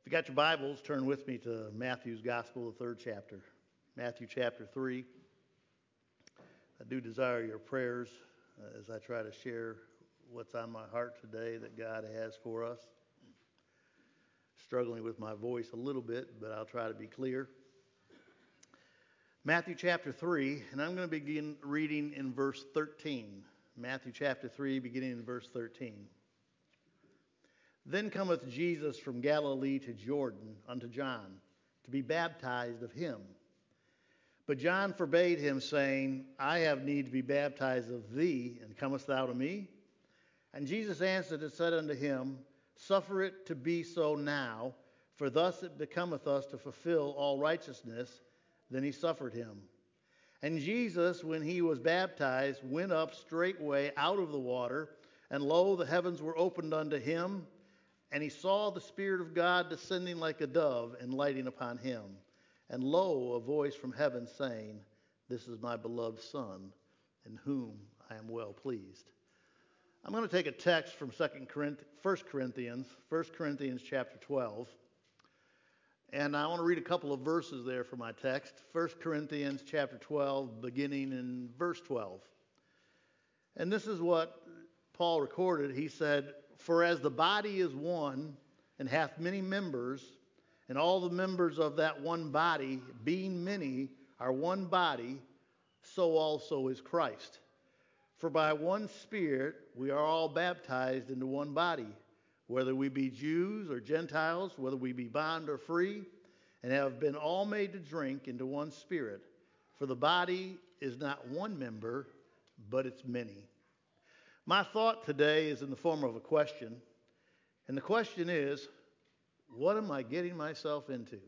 you got your Bibles, turn with me to Matthew's Gospel, the third chapter. Matthew chapter 3. I do desire your prayers as I try to share what's on my heart today that God has for us. Struggling with my voice a little bit, but I'll try to be clear. Matthew chapter 3, and I'm going to begin reading in verse 13. Matthew chapter 3, beginning in verse 13. Then cometh Jesus from Galilee to Jordan unto John, to be baptized of him. But John forbade him, saying, I have need to be baptized of thee, and comest thou to me? And Jesus answered and said unto him, Suffer it to be so now, for thus it becometh us to fulfill all righteousness. Then he suffered him. And Jesus, when he was baptized, went up straightway out of the water, and lo, the heavens were opened unto him, and he saw the Spirit of God descending like a dove and lighting upon him. And lo, a voice from heaven saying, This is my beloved Son, in whom I am well pleased. I'm going to take a text from 1 Corinthians chapter 12. And I want to read a couple of verses there for my text. 1 Corinthians chapter 12, beginning in verse 12. And this is what Paul recorded. He said, For as the body is one, and hath many members, and all the members of that one body, being many, are one body, so also is Christ. For by one Spirit we are all baptized into one body, whether we be Jews or Gentiles, whether we be bond or free, and have been all made to drink into one Spirit. For the body is not one member, but it's many. My thought today is in the form of a question, and the question is, what am I getting myself into?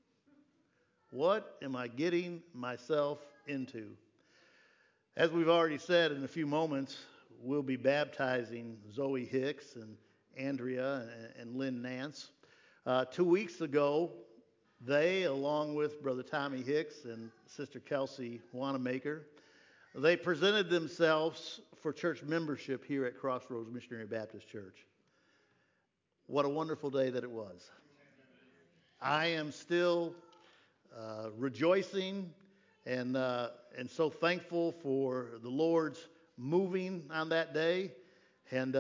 What am I getting myself into? As we've already said, in a few moments, we'll be baptizing Zoe Hicks and Andrea and Lynn Nance. 2 weeks ago, they, along with Brother Tommy Hicks and Sister Kelsey Wanamaker, they presented themselves for church membership here at Crossroads Missionary Baptist Church. What a wonderful day that it was. I am still rejoicing and so thankful for the Lord's moving on that day. And,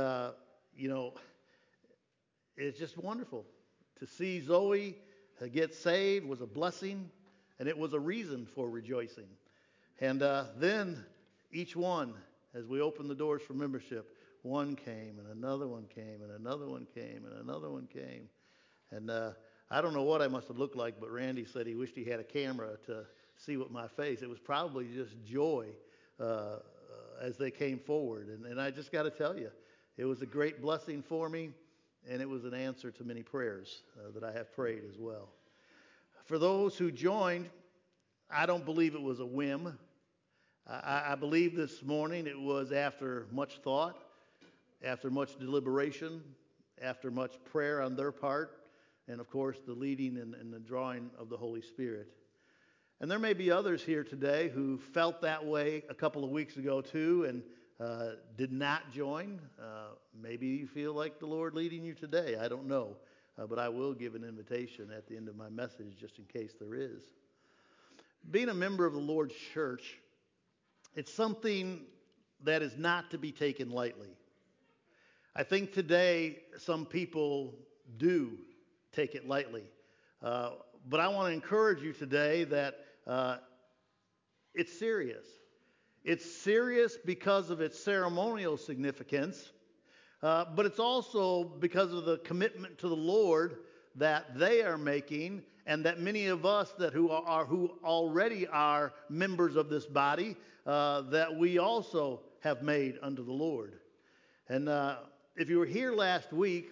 it's just wonderful. To see Zoe get saved was a blessing, and it was a reason for rejoicing. And then each one, as we opened the doors for membership, one came, and another one came, and another one came, and another one came. And I don't know what I must have looked like, but Randy said he wished he had a camera to see what my face. It was probably just joy as they came forward. And I just got to tell you, it was a great blessing for me, and it was an answer to many prayers that I have prayed as well. For those who joined, I don't believe it was a whim. I believe this morning it was after much thought, after much deliberation, after much prayer on their part, and of course the leading and the drawing of the Holy Spirit. And there may be others here today who felt that way a couple of weeks ago too and did not join. Maybe you feel like the Lord leading you today. I don't know. But I will give an invitation at the end of my message just in case there is. Being a member of the Lord's church, it's something that is not to be taken lightly. I think today some people do take it lightly. But I want to encourage you today that it's serious. It's serious because of its ceremonial significance, but it's also because of the commitment to the Lord that they are making, and that many of us who already are members of this body, that we also have made unto the Lord. And if you were here last week,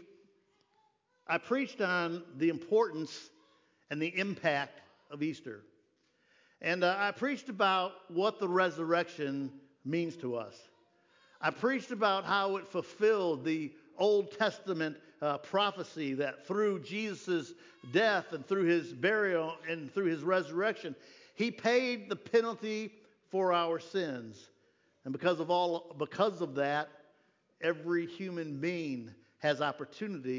I preached on the importance and the impact of Easter. And I preached about what the resurrection means to us. I preached about how it fulfilled the Old Testament prophecy that through Jesus' death and through his burial and through his resurrection, he paid the penalty for our sins. And because of that, every human being has opportunity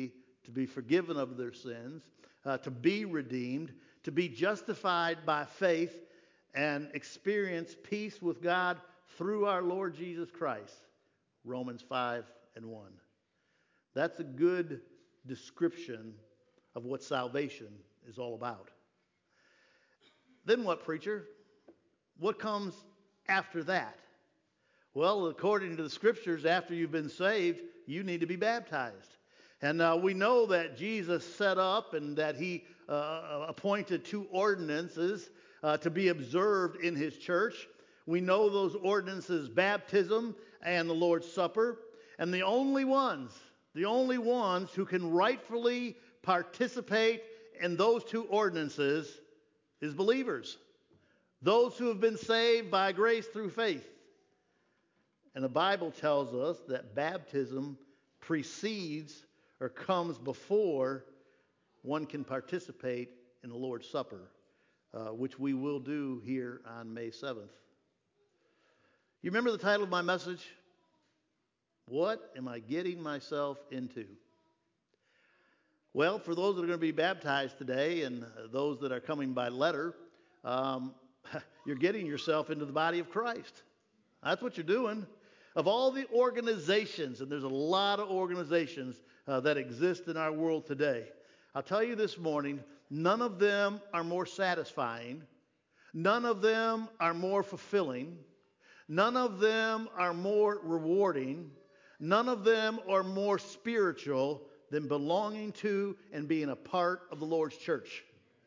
to be forgiven of their sins, to be redeemed, to be justified by faith, and experience peace with God through our Lord Jesus Christ. Romans 5:1. That's a good description of what salvation is all about. Then what, preacher? What comes after that? Well, according to the scriptures, after you've been saved, you need to be baptized. And we know that Jesus set up and that he appointed 2 ordinances to be observed in his church. We know those ordinances, baptism and the Lord's Supper. And the only ones who can rightfully participate in those 2 ordinances is believers. Those who have been saved by grace through faith. And the Bible tells us that baptism precedes or comes before one can participate in the Lord's Supper, which we will do here on May 7th. You remember the title of my message? What am I getting myself into? Well, for those that are going to be baptized today and those that are coming by letter, you're getting yourself into the body of Christ. That's what you're doing. Of all the organizations, and there's a lot of organizations that exist in our world today, I'll tell you this morning, none of them are more satisfying. None of them are more fulfilling. None of them are more rewarding. None of them are more spiritual than belonging to and being a part of the Lord's church.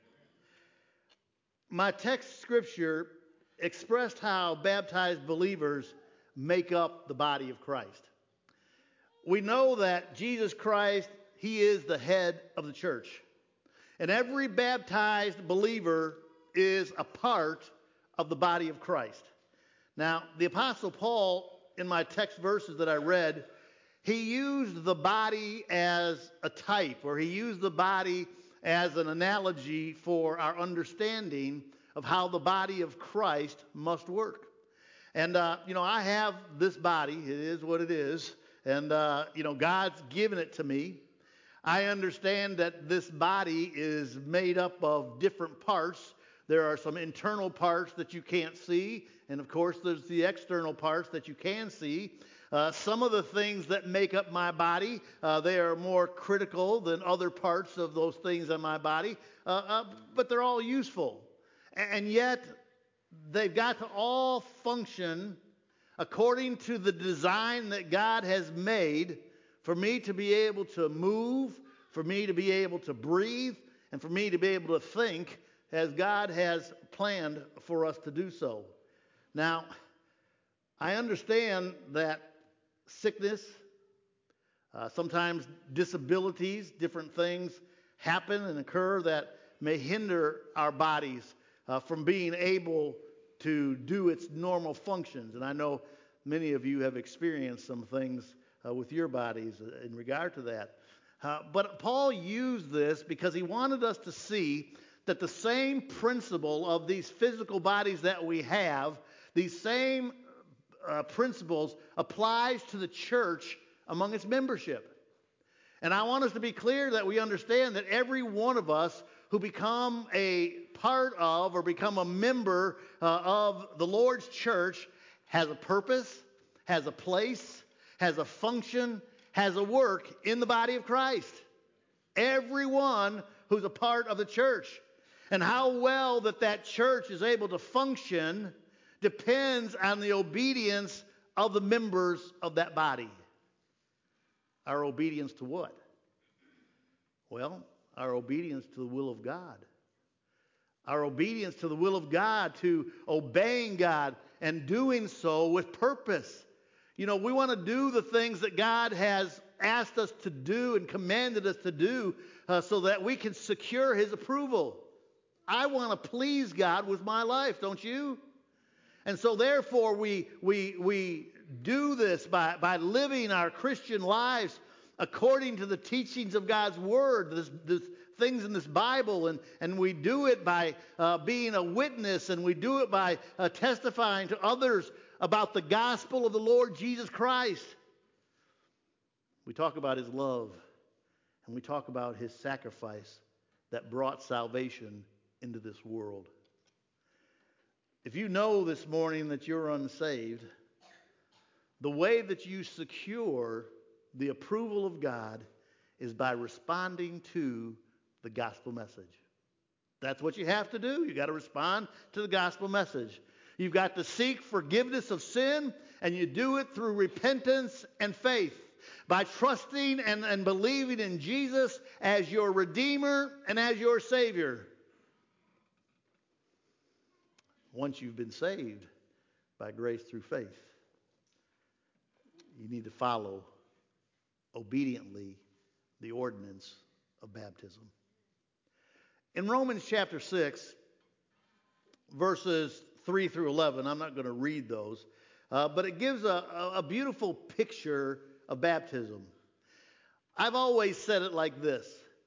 My text scripture expressed how baptized believers make up the body of Christ. We know that Jesus Christ, he is the head of the church. And every baptized believer is a part of the body of Christ. Now, the Apostle Paul, in my text verses that I read, he used the body as a type, or he used the body as an analogy for our understanding of how the body of Christ must work. And, I have this body. It is what it is. And, God's given it to me. I understand that this body is made up of different parts. There are some internal parts that you can't see. And, of course, there's the external parts that you can see. Some of the things that make up my body, they are more critical than other parts of those things in my body. But they're all useful. And yet, they've got to all function according to the design that God has made for me to be able to move, for me to be able to breathe, and for me to be able to think as God has planned for us to do so. Now, I understand that sickness, sometimes disabilities, different things happen and occur that may hinder our bodies from being able to do its normal functions. And I know many of you have experienced some things with your bodies in regard to that. But Paul used this because he wanted us to see that the same principle of these physical bodies that we have, these same principles applies to the church among its membership. And I want us to be clear that we understand that every one of us who become a part of or become a member of the Lord's church has a purpose, has a place, has a function, has a work in the body of Christ. Everyone who's a part of the church. And how well that church is able to function depends on the obedience of the members of that body. Our obedience to what? Well, our obedience to the will of God. Our obedience to the will of God, to obeying God and doing so with purpose. We want to do the things that God has asked us to do and commanded us to do so that we can secure His approval. I want to please God with my life, don't you? And so therefore we do this by living our Christian lives according to the teachings of God's Word, this things in this Bible, and we do it by being a witness, and we do it by testifying to others about the gospel of the Lord Jesus Christ. We talk about His love And we talk about his sacrifice that brought salvation into this world. If you know this morning that you're unsaved, the way that you secure the approval of God is by responding to the gospel message. That's what you have to do. You've got to respond to the gospel message. You've got to seek forgiveness of sin, and you do it through repentance and faith, by trusting and believing in Jesus as your Redeemer and as your Savior. Once you've been saved by grace through faith, you need to follow obediently the ordinance of baptism. In Romans chapter 6, verses 3 through 11, I'm not going to read those, but it gives a beautiful picture of baptism. I've always said it like this: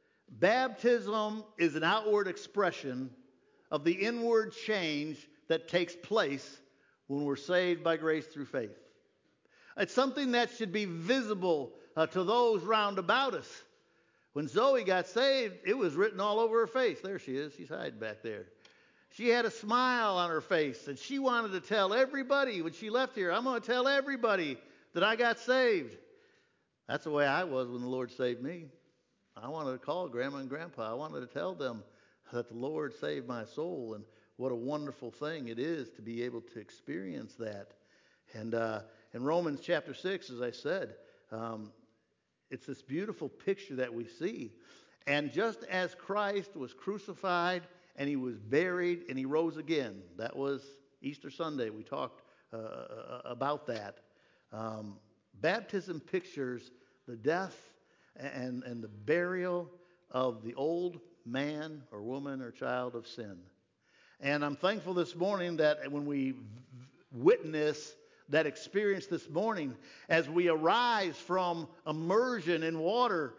baptism is an outward expression of the inward change that takes place when we're saved by grace through faith. It's something that should be visible to those round about us. When Zoe got saved, it was written all over her face. There she is. She's hiding back there. She had a smile on her face, and she wanted to tell everybody when she left here, I'm going to tell everybody that I got saved. That's the way I was when the Lord saved me. I wanted to call Grandma and Grandpa. I wanted to tell them that the Lord saved my soul, and what a wonderful thing it is to be able to experience that. And in Romans chapter 6, as I said, it's this beautiful picture that we see. And just as Christ was crucified and he was buried and he rose again, that was Easter Sunday. We talked about that. Baptism pictures the death and the burial of the old man or woman or child of sin. And I'm thankful this morning that when we witness that experience this morning, as we arise from immersion in water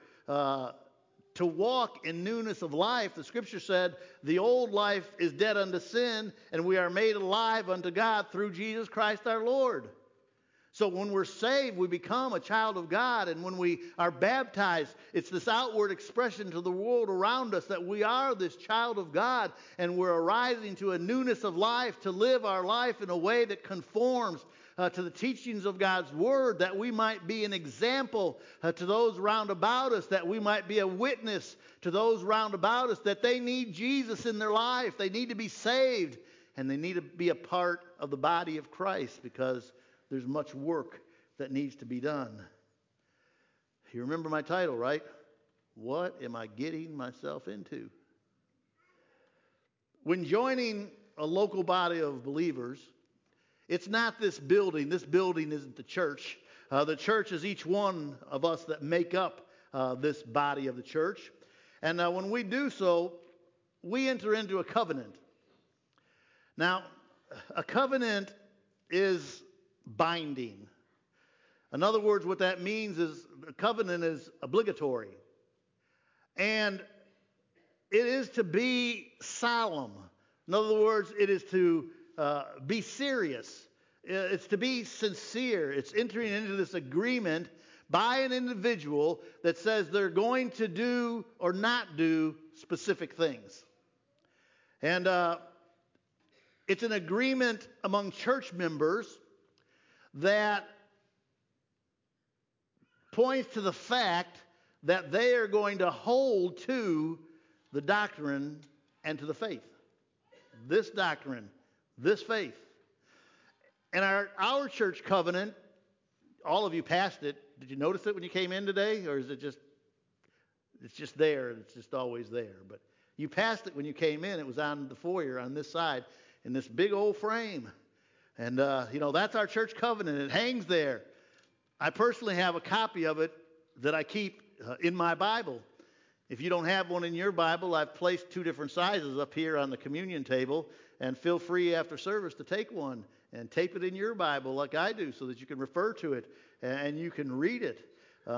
to walk in newness of life, the scripture said, the old life is dead unto sin, and we are made alive unto God through Jesus Christ our Lord. So when we're saved, we become a child of God. And when we are baptized, it's this outward expression to the world around us that we are this child of God. And we're arising to a newness of life, to live our life in a way that conforms to the teachings of God's Word, that we might be an example to those round about us, that we might be a witness to those round about us, that they need Jesus in their life. They need to be saved, and they need to be a part of the body of Christ, because there's much work that needs to be done. You remember my title, right? What am I getting myself into? When joining a local body of believers, it's not this building. This building isn't the church. The church is each one of us that make up this body of the church. And when we do so, we enter into a covenant. Now, a covenant is binding. In other words, what that means is a covenant is obligatory. And it is to be solemn. In other words, it is to be serious. It's to be sincere. It's entering into this agreement by an individual that says they're going to do or not do specific things. And it's an agreement among church members that points to the fact that they are going to hold to the doctrine and to the faith. This doctrine, this faith. And our church covenant, all of you passed it. Did you notice it when you came in today? Or is it just, it's just there and it's just always there? But you passed it when you came in. It was on the foyer on this side in this big old frame. And, that's our church covenant. It hangs there. I personally have a copy of it that I keep in my Bible. If you don't have one in your Bible, I've placed 2 different sizes up here on the communion table. And feel free after service to take one and tape it in your Bible like I do, so that you can refer to it and you can read it.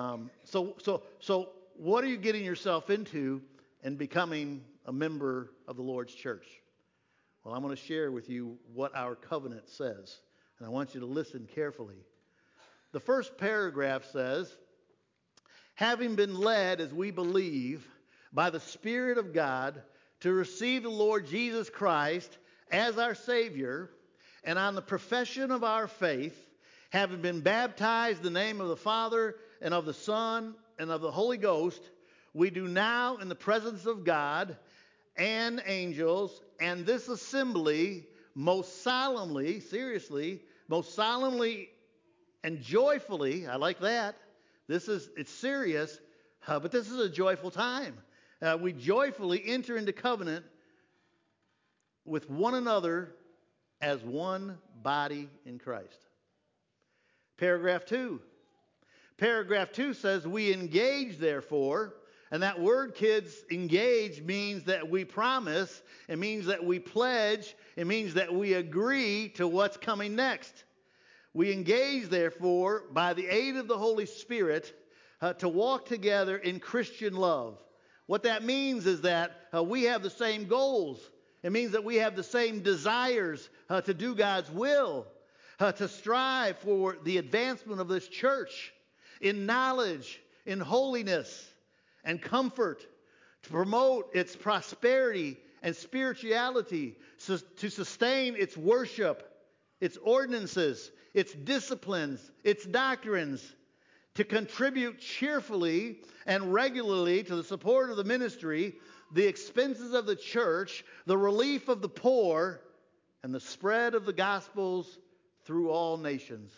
So what are you getting yourself into in becoming a member of the Lord's church? Well, I'm going to share with you what our covenant says, and I want you to listen carefully. The first paragraph says, having been led, as we believe, by the Spirit of God to receive the Lord Jesus Christ as our Savior, and on the profession of our faith, having been baptized in the name of the Father and of the Son and of the Holy Ghost, we do now in the presence of God and angels and this assembly most solemnly, seriously, most solemnly and joyfully, I like that. It's serious, but this is a joyful time. We joyfully enter into covenant with one another as one body in Christ. Paragraph 2. Paragraph 2 says, we engage, therefore, and that word, kids, engage means that we promise. It means that we pledge. It means that we agree to what's coming next. We engage, therefore, by the aid of the Holy Spirit, to walk together in Christian love. What that means is that we have the same goals. It means that we have the same desires to do God's will, to strive for the advancement of this church in knowledge, in holiness, and comfort, to promote its prosperity and spirituality, to sustain its worship, its ordinances, its disciplines, its doctrines, to contribute cheerfully and regularly to the support of the ministry, the expenses of the church, the relief of the poor, and the spread of the gospels through all nations.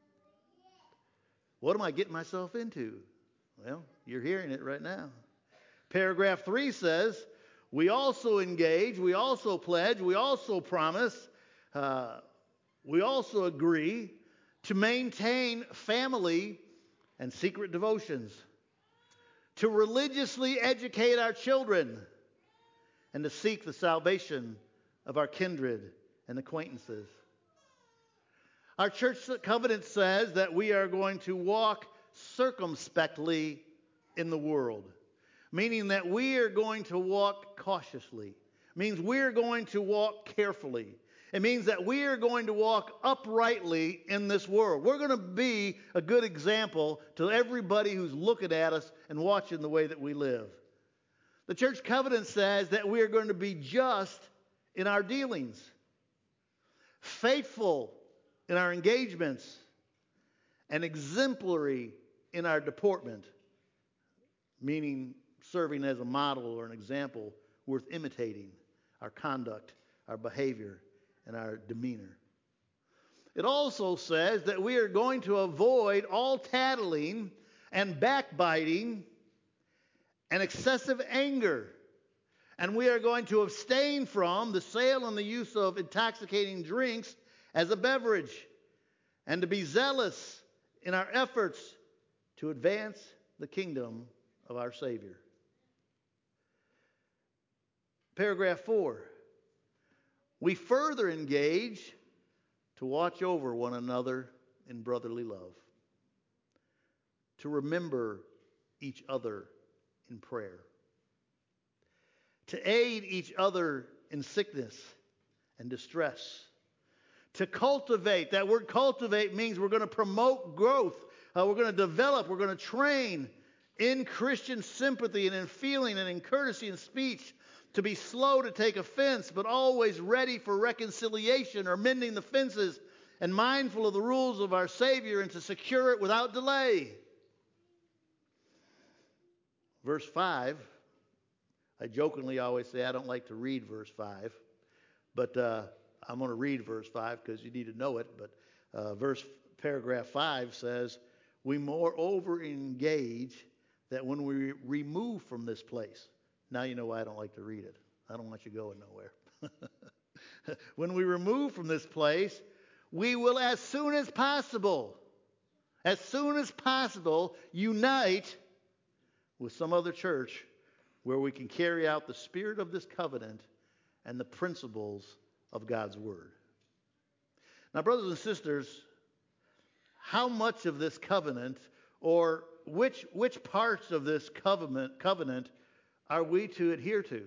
What am I getting myself into? Well, you're hearing it right now. Paragraph 3 says, we also engage, we also pledge, we also promise, we also agree to maintain family and secret devotions, to religiously educate our children, and to seek the salvation of our kindred and acquaintances. Our church covenant says that we are going to walk circumspectly in the world, meaning that we are going to walk cautiously. It means we're going to walk carefully. It means that we are going to walk uprightly in this world. We're going to be a good example to everybody who's looking at us and watching the way that we live. The church covenant says that we are going to be just in our dealings, faithful in our engagements, and exemplary in our deportment, meaning serving as a model or an example worth imitating, our conduct, our behavior, and our demeanor. It also says that we are going to avoid all tattling and backbiting and excessive anger. And we are going to abstain from the sale and the use of intoxicating drinks as a beverage, and to be zealous in our efforts to advance the kingdom of our Savior. Paragraph 4. We further engage to watch over one another in brotherly love, to remember each other in prayer, to aid each other in sickness and distress, to cultivate. That word cultivate means we're going to promote growth. We're going to develop. We're going to train in Christian sympathy and in feeling and in courtesy and speech, to be slow to take offense, but always ready for reconciliation or mending the fences, and mindful of the rules of our Savior, and to secure it without delay. Verse 5, I jokingly always say I don't like to read verse 5, but I'm going to read verse 5 because you need to know it. But paragraph 5 says, we moreover engage that when we remove from this place. Now you know why I don't like to read it. I don't want you going nowhere. When we remove from this place, we will as soon as possible, unite with some other church where we can carry out the spirit of this covenant and the principles of God's Word. Now, brothers and sisters, how much of this covenant, or which parts of this covenant are we to adhere to?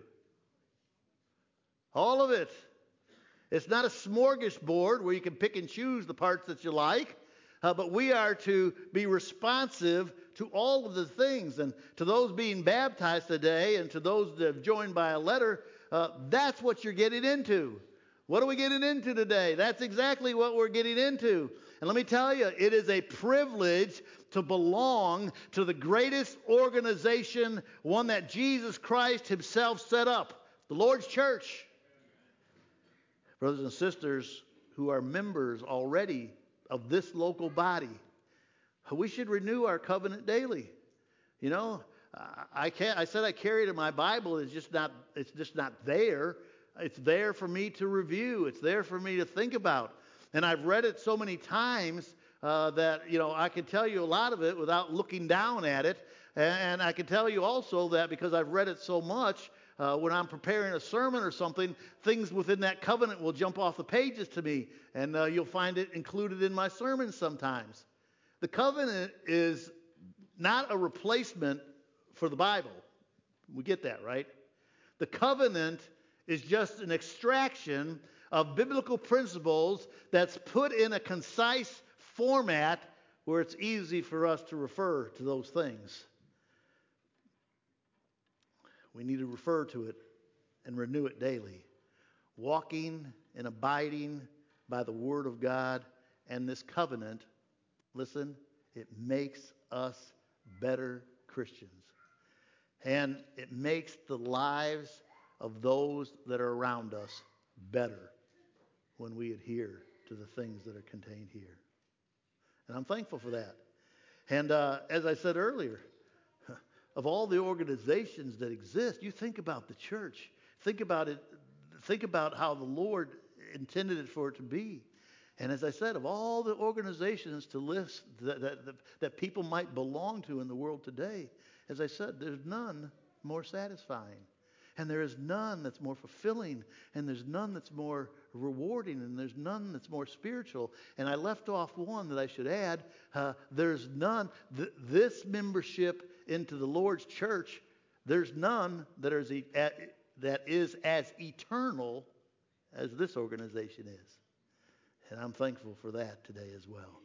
All of it. It's not a smorgasbord where you can pick and choose the parts that you like. But we are to be responsive to all of the things. And to those being baptized today and to those that have joined by a letter, that's what you're getting into. What are we getting into today? That's exactly what we're getting into. And let me tell you, it is a privilege to belong to the greatest organization, one that Jesus Christ himself set up, the Lord's church. Brothers and sisters who are members already of this local body, we should renew our covenant daily. You know, I said I carry it in my Bible. It's just not there. It's there for me to review. It's there for me to think about. And I've read it so many times that, you know, I can tell you a lot of it without looking down at it. And I can tell you also that because I've read it so much, when I'm preparing a sermon or something, things within that covenant will jump off the pages to me. And you'll find it included in my sermons sometimes. The covenant is not a replacement for the Bible. We get that, right? The covenant is just an extraction of biblical principles that's put in a concise format where it's easy for us to refer to those things. We need to refer to it and renew it daily. Walking and abiding by the Word of God and this covenant, listen, it makes us better Christians. And it makes the lives of those that are around us better when we adhere to the things that are contained here. And I'm thankful for that. And as I said earlier, of all the organizations that exist, you think about the church. Think about it. Think about how the Lord intended it for it to be. And as I said, of all the organizations to list that people might belong to in the world today, as I said, there's none more satisfying. And there is none that's more fulfilling. And there's none that's more rewarding. And there's none that's more spiritual. And I left off one that I should add. There's none. This membership into the Lord's church, there's none that is as eternal as this organization is. And I'm thankful for that today as well.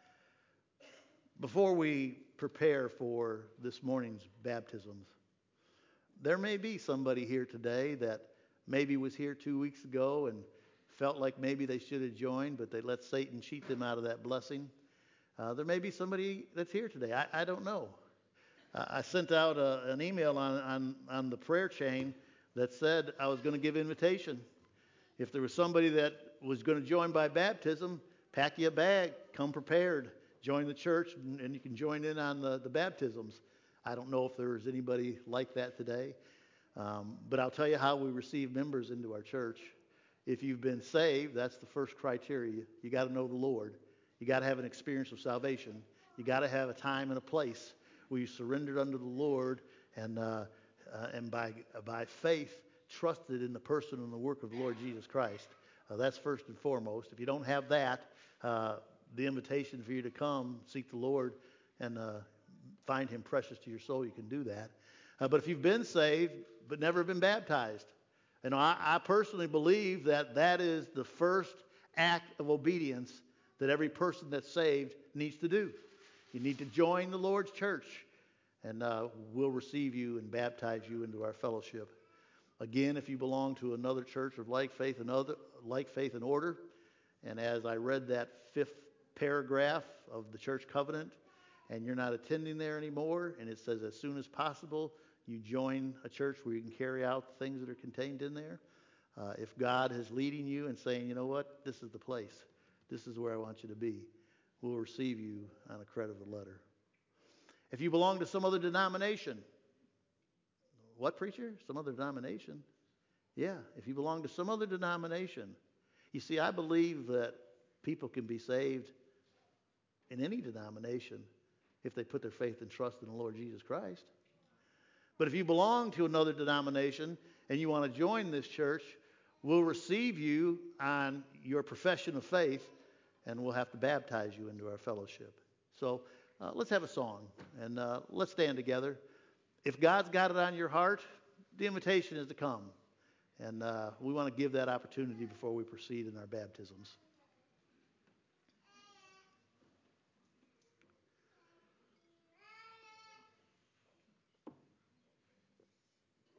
Before we prepare for this morning's baptisms, there may be somebody here today that maybe was here 2 weeks ago and felt like maybe they should have joined, but they let Satan cheat them out of that blessing. There may be somebody that's here today. I don't know. I sent out an email on the prayer chain that said I was going to give invitation. If there was somebody that was going to join by baptism, pack you a bag, come prepared, join the church, and you can join in on the baptisms. I don't know if there's anybody like that today, but I'll tell you how we receive members into our church. If you've been saved, that's the first criteria. You got to know the Lord. You got to have an experience of salvation. You got to have a time and a place where you surrendered unto the Lord and by faith trusted in the person and the work of the Lord Jesus Christ. That's first and foremost. If you don't have that, the invitation for you to come seek the Lord and find Him precious to your soul, you can do that. But if you've been saved but never been baptized, and I personally believe that is the first act of obedience that every person that's saved needs to do. You need to join the Lord's church, and we'll receive you and baptize you into our fellowship. Again, if you belong to another church of like faith and order, and as I read that 5th paragraph of the church covenant, and you're not attending there anymore, and it says as soon as possible you join a church where you can carry out the things that are contained in there. If God is leading you and saying, you know what, this is the place, this is where I want you to be, we'll receive you on a credited letter. If you belong to some other denomination, what, preacher? Some other denomination? Yeah, if you belong to some other denomination. You see, I believe that people can be saved in any denomination if they put their faith and trust in the Lord Jesus Christ. But if you belong to another denomination and you want to join this church, we'll receive you on your profession of faith, and we'll have to baptize you into our fellowship. So let's have a song, and let's stand together. If God's got it on your heart, the invitation is to come. And we want to give that opportunity before we proceed in our baptisms.